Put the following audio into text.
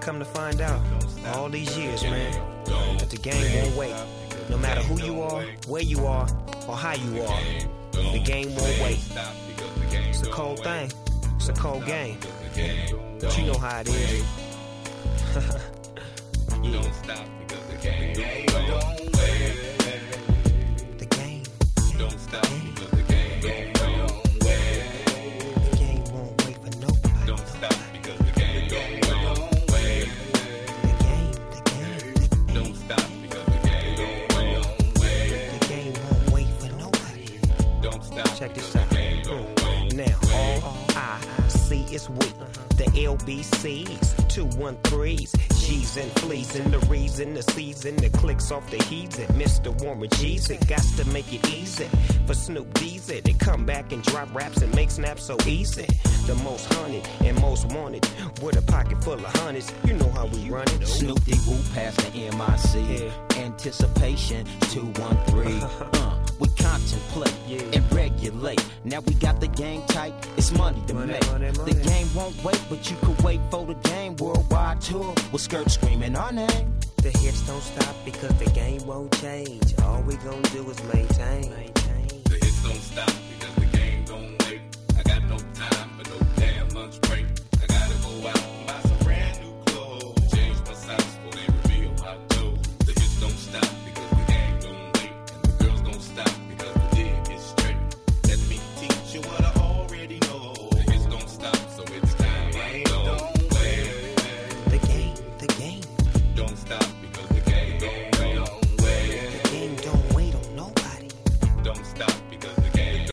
come to find out, all these years, man, that the game won't wait. No matter who you are, where you are, or how you are, the game won't wait. It's a cold thing. It's a cold game. But you know how it is. Yeah. Don't stop because the game don't wait. The game Don't stop because the game don't wait. The game won't wait for nobody. Don't stop because the game don't wait. The game. Don't stop because the game don't wait. The game won't wait for nobody. Don't stop. Check this out. Now, all I see is we, the LBCs, 213s, G's and fleas, and the reason, the season, the clicks off the he's it. Mr. Warren G's it, got to make it easy for Snoop D's it. They come back and drop raps and make snaps so easy. The most hunted and most wanted, with a pocket full of hundreds. You know how we run it. Snoop D woo past the MIC. Anticipation 213. We contemplate and regulate. Now we got the game tight. It's money to make. The game won't wait, but you could wait for the game. Worldwide tour with skirts screaming our name. The hits don't stop because the game won't change. All we gon' do is maintain. The hits don't stop